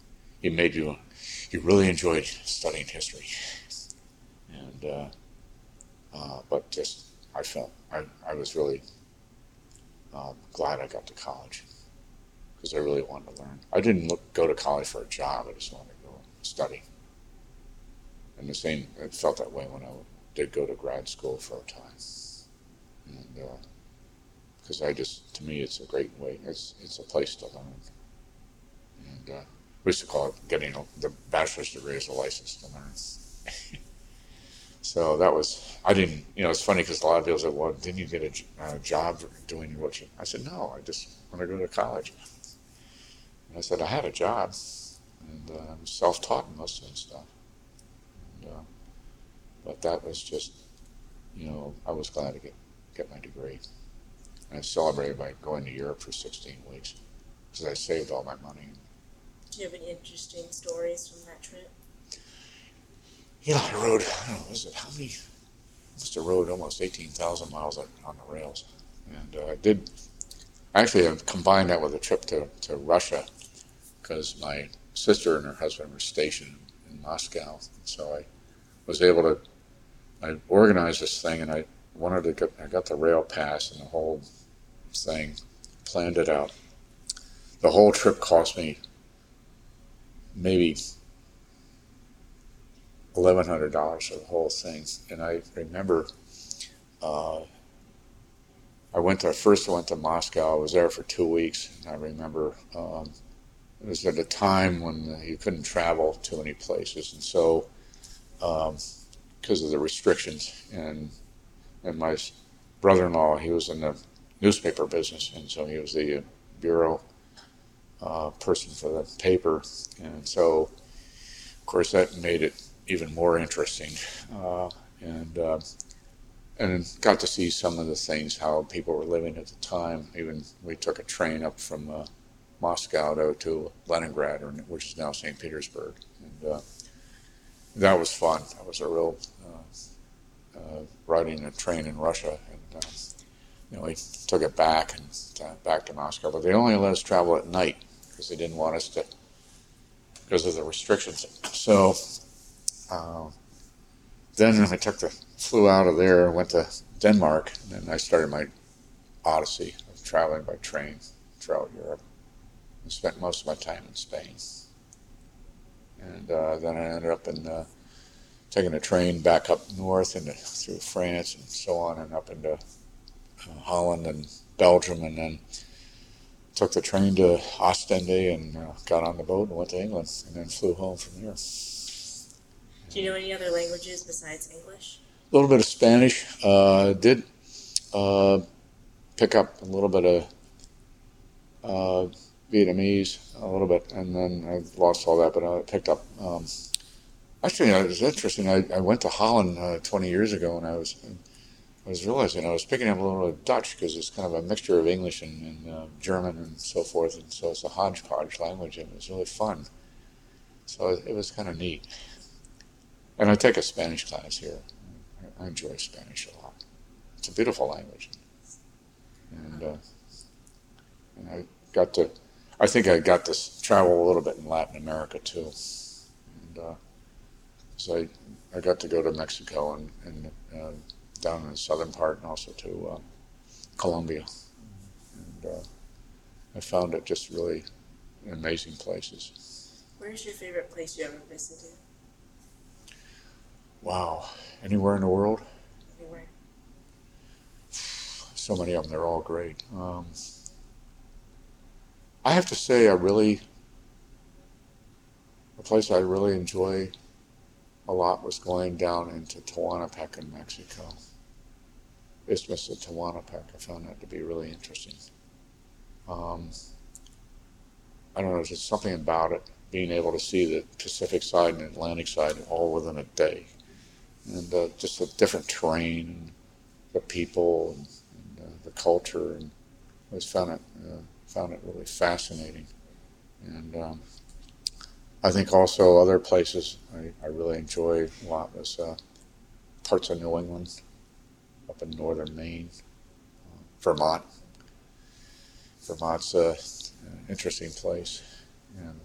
you really enjoyed studying history. And, but just, I was really glad I got to college because I really wanted to learn. I didn't go to college for a job. I just wanted to go study. And it felt that way when I did go to grad school for a time. And because to me, it's a great way. It's a place to learn. And we used to call it getting the bachelor's degree as a license to learn. So that was, I didn't, it's funny because a lot of people said, well, didn't you get a job doing what you, I said, no, I just want to go to college. And I said, I had a job, and I was self-taught in most of the stuff. And, but that was just, I was glad to get my degree. And I celebrated by going to Europe for 16 weeks because I saved all my money. Do you have any interesting stories from that trip? I rode, I don't know, I must have rode almost 18,000 miles on the rails. And I combined that with a trip to Russia because my sister and her husband were stationed in Moscow. And so I organized this thing, and I got the rail pass and the whole thing, planned it out. The whole trip cost me maybe $1,100 for the whole thing. And I remember I went to Moscow. I was there for 2 weeks. And I remember it was at a time when you couldn't travel to any places. And so because of the restrictions, and my brother-in-law, he was in the newspaper business, and so he was the bureau person for the paper. And so, of course, that made it even more interesting, and got to see some of the things, how people were living at the time. Even we took a train up from Moscow to Leningrad, which is now St. Petersburg, and that was fun. That was a real riding a train in Russia, and we took it back to Moscow, but they only let us travel at night because they didn't want us to, because of the restrictions. So. Then I flew out of there and went to Denmark, and then I started my odyssey of traveling by train throughout Europe. I spent most of my time in Spain. And then I ended up taking a train back up north through France and so on, and up into Holland and Belgium, and then took the train to Ostende and got on the boat and went to England, and then flew home from there. Do you know any other languages besides English? A little bit of Spanish. Did pick up a little bit of Vietnamese, a little bit, and then I lost all that, but I picked up. Actually, it was interesting. I went to Holland 20 years ago, and I was realizing I was picking up a little bit of Dutch because it's kind of a mixture of English and German and so forth, and so it's a hodgepodge language, and it was really fun. So it was kind of neat. And I take a Spanish class here. I enjoy Spanish a lot. It's a beautiful language. And I think I got to travel a little bit in Latin America too. And so I got to go to Mexico and down in the southern part, and also to Colombia. And I found it just really amazing places. Where's your favorite place you ever visited? Wow. Anywhere in the world? Anywhere. So many of them, they're all great. I have to say, the place I really enjoy a lot was going down into Tehuantepec in Mexico. Isthmus of Tehuantepec. I found that to be really interesting. Um, I don't know, there's just something about it, being able to see the Pacific side and Atlantic side all within a day. And just the different terrain and the people and the culture. And I just found it really fascinating. And I think also other places I really enjoy a lot was parts of New England, up in northern Maine, Vermont. Vermont's an interesting place. And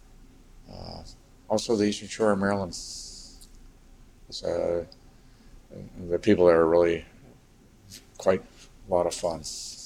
also the Eastern Shore of Maryland. It's, the people there are really quite a lot of fun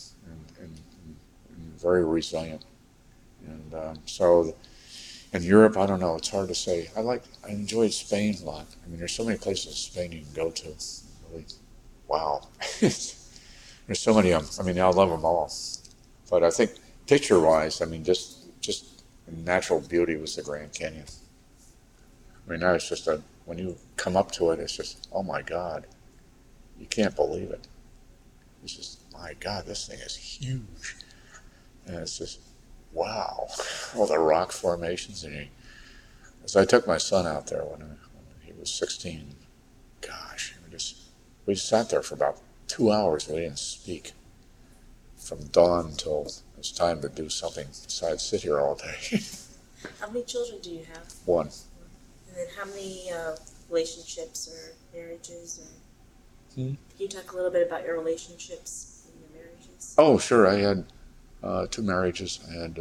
and very resilient. And so in Europe, I don't know, it's hard to say. I enjoyed Spain a lot. I mean, there's so many places in Spain you can go to. Really, wow. There's so many of them. I mean, I love them all. But I think picture-wise, I mean, just natural beauty was the Grand Canyon. I mean, that was just when you come up to it, it's just, oh my God, you can't believe it. It's just, my God, this thing is huge. And it's just, wow, all the rock formations. And so I took my son out there when he was 16. Gosh, we just sat there for about 2 hours. We didn't speak from dawn until it was time to do something besides sit here all day. How many children do you have? One. And then how many relationships or marriages? Can you talk a little bit about your relationships and your marriages? Oh, sure. I had 2 marriages. I had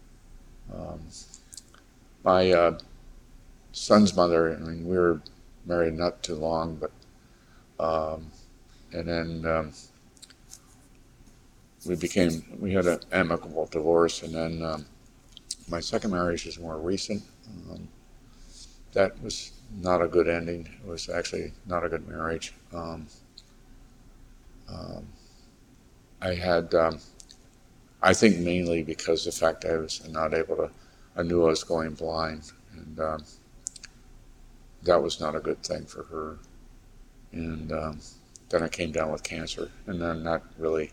my son's mother. I mean, we were married not too long, but and then we had an amicable divorce, and then my second marriage is more recent. That was not a good ending. It was actually not a good marriage. I had, I think mainly because the fact I was not able to, I knew I was going blind, and that was not a good thing for her. And then I came down with cancer, and then that really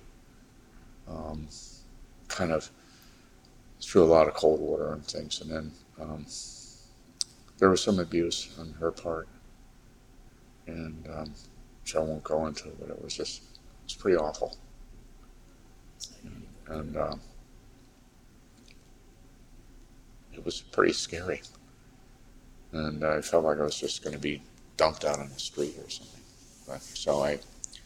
kind of threw a lot of cold water on things. And then there was some abuse on her part, and which I won't go into, but it was pretty awful. And it was pretty scary. And I felt like I was just going to be dumped out on the street or something. So I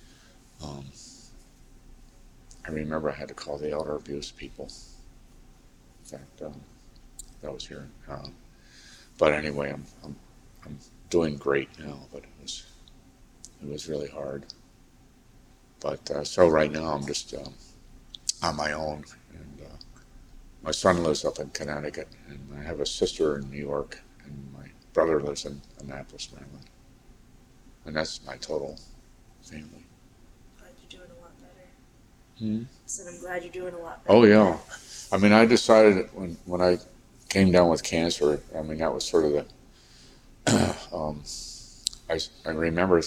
remember I had to call the elder abuse people. In fact, that was here. But anyway, I'm doing great now. But it was really hard. But so right now I'm just on my own, and my son lives up in Connecticut, and I have a sister in New York, and my brother lives in Annapolis, Maryland, and that's my total family. Glad you're doing a lot better. I said I'm glad you're doing a lot better. Oh yeah, I mean, I decided when I came down with cancer. I mean, that was sort of the. I remember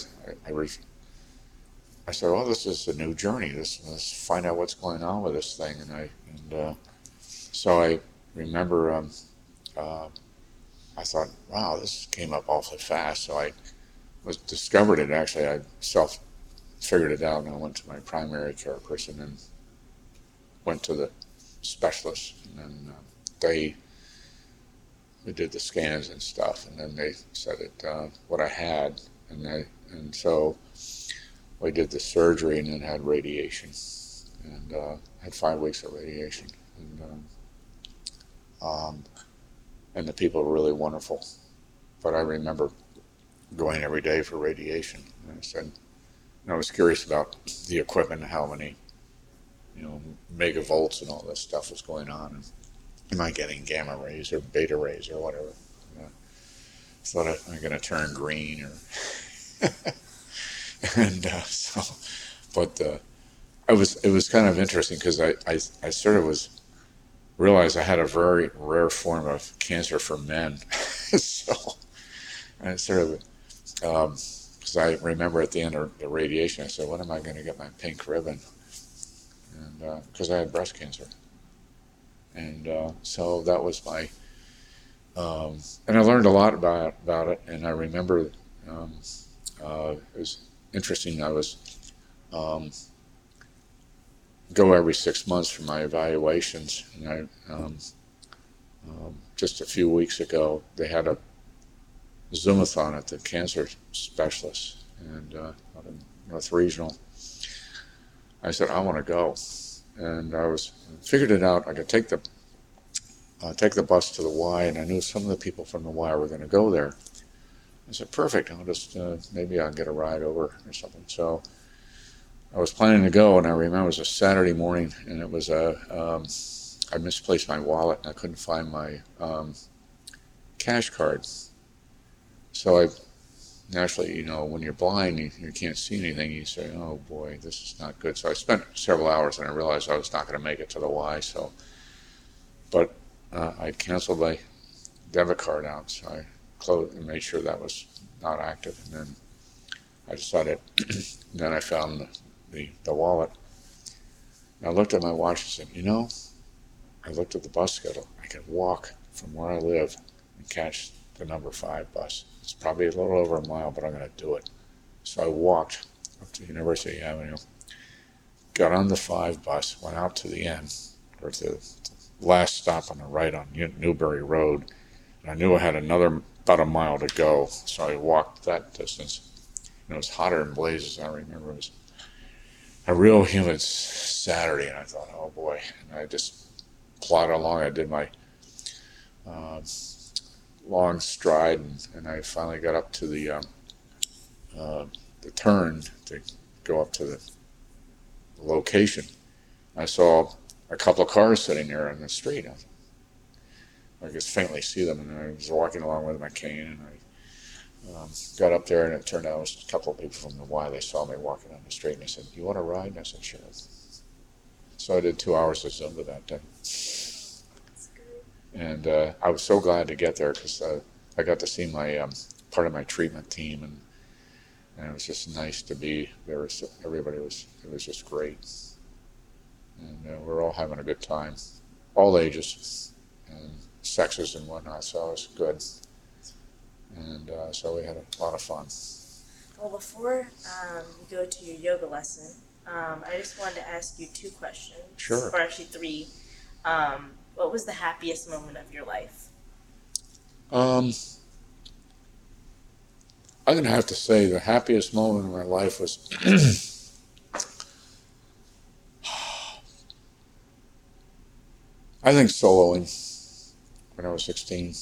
I said, "Oh, this is a new journey. Let's find out what's going on with this thing." And so I remember I thought, "Wow, this came up awfully fast." So I discovered it. Actually, I figured it out, and I went to my primary care person and went to the specialist, and then we did the scans and stuff, and then they said what I had, and so we did the surgery and then had radiation, and had 5 weeks of radiation, and the people were really wonderful. But I remember going every day for radiation, and I was curious about the equipment, how many, megavolts and all this stuff was going on. And am I getting gamma rays or beta rays or whatever? Thought I'm going to turn green or. And but it was kind of interesting because I sort of realized I had a very rare form of cancer for men. So I sort of because I remember at the end of the radiation, I said, when am I going to get my pink ribbon? And because I had breast cancer. And so that was my, and I learned a lot about it. And I remember it was interesting. I was go every 6 months for my evaluations. And just a few weeks ago, they had a Zoomathon at the cancer specialist and out in North Regional. I said, I want to go. And figured it out. I could take the bus to the Y, and I knew some of the people from the Y were going to go there. I said, perfect. I'll just maybe I'll get a ride over or something. So I was planning to go, and I remember it was a Saturday morning, and it was I misplaced my wallet, and I couldn't find my cash card. So I naturally, when you're blind, you can't see anything. You say, oh boy, this is not good. So I spent several hours, and I realized I was not going to make it to the Y. But I canceled my debit card out, so I closed and made sure that was not active. And then I decided, then I found the wallet. And I looked at my watch and said, I looked at the bus schedule. I could walk from where I live and catch the number 5 bus. It's probably a little over a mile, but I'm going to do it. So I walked up to University Avenue, got on the 5 bus, went out to the end, or to the last stop on the right on Newbury Road. And I knew I had about a mile to go, so I walked that distance. And it was hotter than blazes. I remember it was a real humid Saturday, and I thought, oh boy. And I just plodded along. I did my long stride, and I finally got up to the turn to go up to the location. I saw a couple of cars sitting there on the street. I could faintly see them, and I was walking along with my cane, and I got up there, and it turned out it was a couple of people from the Y. They saw me walking on the street, and they said, you want to ride? And I said, sure. So I did 2 hours of Zumba that day. And I was so glad to get there because I got to see my part of my treatment team, and it was just nice to be there. It was just great. And we're all having a good time, all ages and sexes and whatnot, so it was good. And so we had a lot of fun. Well, before you go to your yoga lesson, I just wanted to ask you 2 questions. Sure. Or actually 3. What was the happiest moment of your life? I'm going to have to say the happiest moment of my life was I think soloing when I was 16.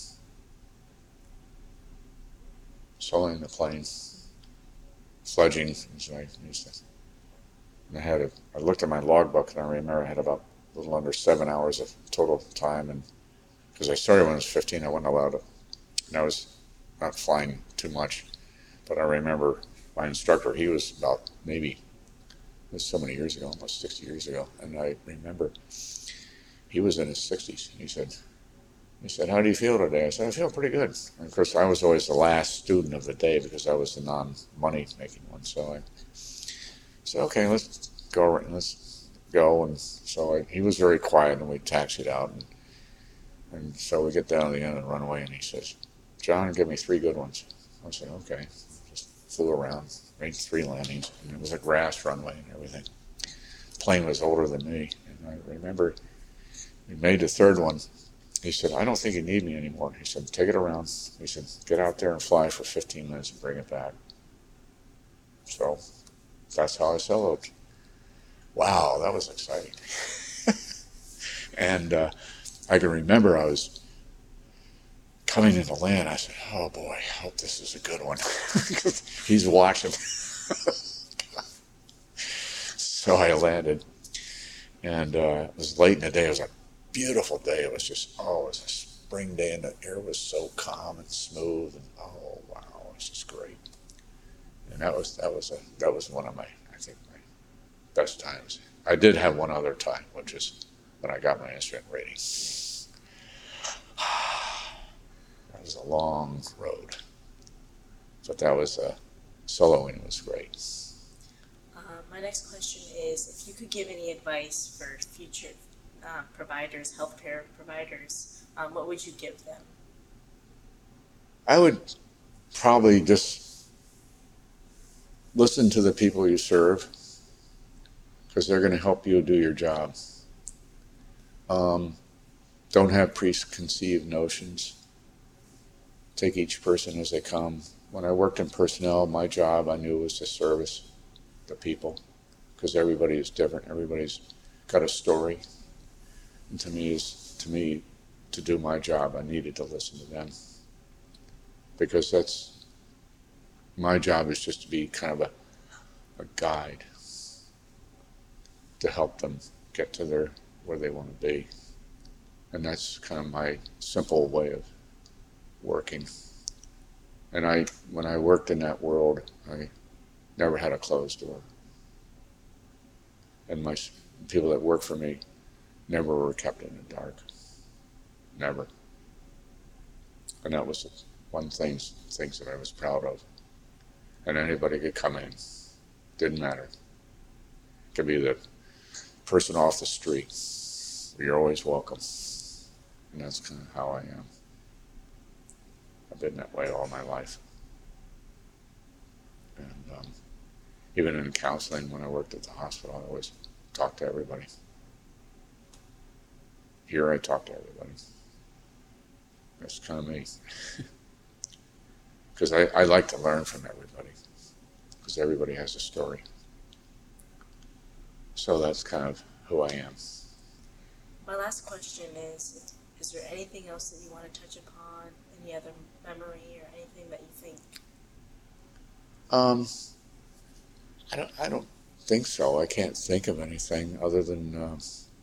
Soloing the plane. Sledging, as I used to. And I looked at my logbook, and I remember I had about a little under 7 hours of total time, and because I started when I was 15, I wasn't allowed to, and I was not flying too much, but I remember my instructor, he was about maybe, it was so many years ago, almost 60 years ago, and I remember he was in his 60s, and he said, how do you feel today? I said, I feel pretty good. And of course, I was always the last student of the day because I was the non-money making one, so I said, okay, let's go. And so he was very quiet, and we taxied out, and so we get down to the end of the runway, and he says, John, give me 3 good ones. I said, okay. Just flew around, made 3 landings, and it was a grass runway and everything. The plane was older than me, and I remember we made the 3rd one. He said, I don't think you need me anymore. He said, take it around. He said, get out there and fly for 15 minutes and bring it back. So that's how I soloed. Wow, that was exciting. And I can remember I was coming into land. I said, oh boy, I hope this is a good one. He's watching. So I landed, and it was late in the day. It was a beautiful day. It was just, it was a spring day, and the air was so calm and smooth, and oh wow, it was just great. And that was one of my best times. I did have one other time, which is when I got my instrument rating. That was a long road, but that was soloing was great. My next question is, if you could give any advice for future providers, healthcare providers, what would you give them? I would probably just listen to the people you serve, because they're going to help you do your job. Don't have preconceived notions. Take each person as they come. When I worked in personnel, my job I knew was to service the people, because everybody is different. Everybody's got a story. And to me, to do my job, I needed to listen to them, because that's my job, is just to be kind of a guide to help them get to where they want to be. And that's kind of my simple way of working. And when I worked in that world, I never had a closed door. And my people that work for me never were kept in the dark. Never. And that was one things that I was proud of. And anybody could come in. Didn't matter. Could be the person off the street. You're always welcome. And that's kind of how I am. I've been that way all my life. And even in counseling, when I worked at the hospital, I always talked to everybody. Here I talk to everybody. That's kind of me. Because I like to learn from everybody. Because everybody has a story. So that's kind of who I am. My last question is there anything else that you want to touch upon? Any other memory or anything that you think? I don't think so. I can't think of anything other than,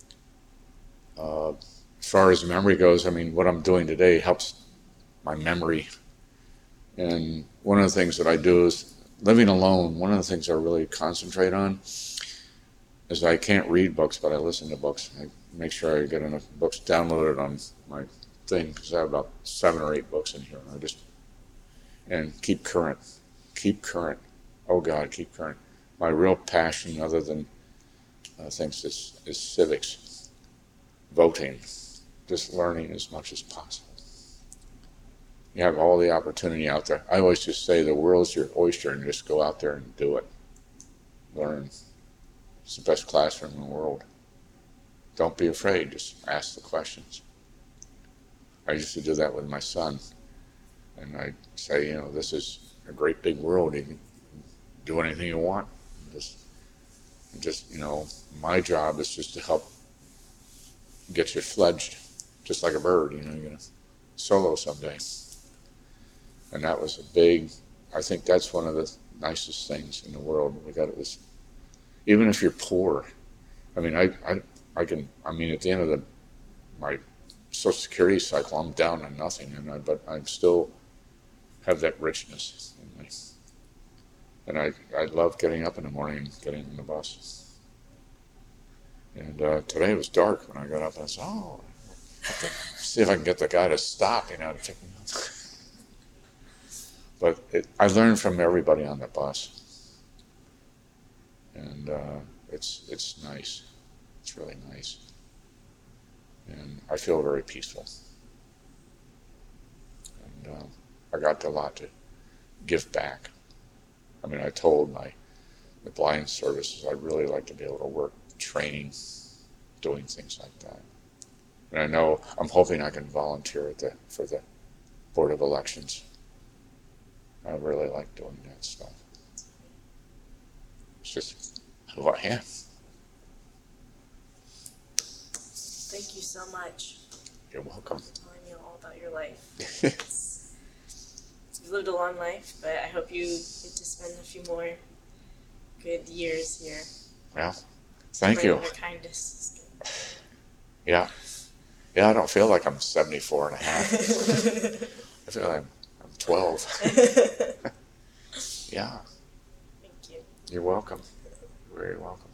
as far as memory goes, I mean, what I'm doing today helps my memory. And one of the things that I do is, living alone, one of the things I really concentrate on is I can't read books, but I listen to books. I make sure I get enough books downloaded on my thing, because I have about 7 or 8 books in here. And keep current. Oh God, keep current. My real passion, other than things, is civics, voting, just learning as much as possible. You have all the opportunity out there. I always just say the world's your oyster, and just go out there and do it. Learn. It's the best classroom in the world. Don't be afraid. Just ask the questions. I used to do that with my son. And I'd say, this is a great big world. You can do anything you want. Just my job is just to help get you fledged, just like a bird. You're going to solo someday. And that was I think that's one of the nicest things in the world. We got this. Even if you're poor, I mean, at the end of my Social Security cycle, I'm down to nothing, but I still have that richness in me. And I love getting up in the morning and getting on the bus. And today it was dark when I got up, and I said, see if I can get the guy to stop, to pick me up. But I learned from everybody on the bus. And it's nice. It's really nice. And I feel very peaceful. And I got a lot to give back. I mean, I told the blind services I'd really like to be able to work training, doing things like that. And I'm hoping I can volunteer for the Board of Elections. I really like doing that stuff. It's just who I am. Thank you so much. You're welcome. For telling me all about your life. You lived a long life, but I hope you get to spend a few more good years here. Well, thank you. Your kindness is good. Yeah. Yeah, I don't feel like I'm 74 and a half. I feel like I'm 12. Yeah. Thank you. You're welcome. Very welcome.